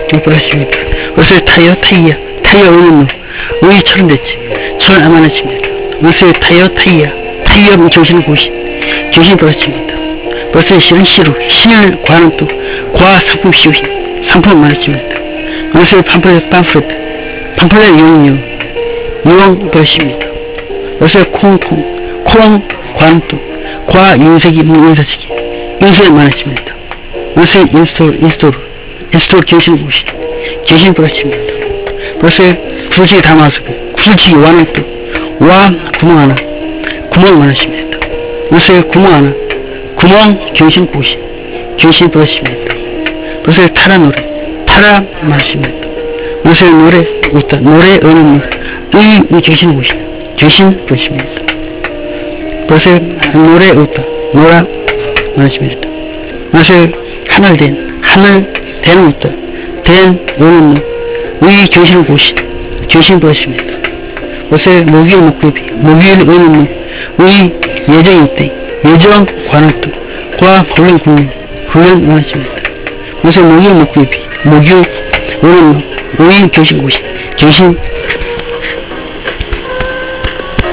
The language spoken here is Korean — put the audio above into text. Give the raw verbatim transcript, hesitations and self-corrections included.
그렇습니다. 어서 타요 타이야 타이어 의는 의처럼 됐지 손 아마나십니다. 어서 타요 타이야 타이어 조신 고신 조신 그렇습니다. 벌써 실은 시루 신을 과는 또 과 상품 시우신 상품 많으십니다. 어서 팜플렛 팜플렛 팜플렛 용유 유황 그렇습니다. 어서 콩콩 콩 과는 또 과 윤색이 인사시기 인쇄 많으십니다. 어서 인스톨 인스톨 인스톨 교신 고신 교신 그렇습니다. 벌써 구슬치기 담아서 구슬치기 와는 또 와 구멍 하나 구멍 많으십니다. 어서 구멍 하나 구멍 교신 고신 교신 그렇습니다. 벌써 타라 노래 타라 많으십니다. 어서 노래 웃다 노래 어는 의 교신 고신 교신 그렇습니다. 벌써 노래 웃다 노라 많으십니다. 어서 하늘 된 하늘 대는 웃다 된 어는 의 교신 고신 교신 그렇습니다. 벌써 목요일 목요비 목요일 어는 의 예정이 있대 예정 관한 뜻 과 훈련 훈련 훈련 많으십니다. 벌써 목요일 목요비 목요 어는 의 교신 고신 교신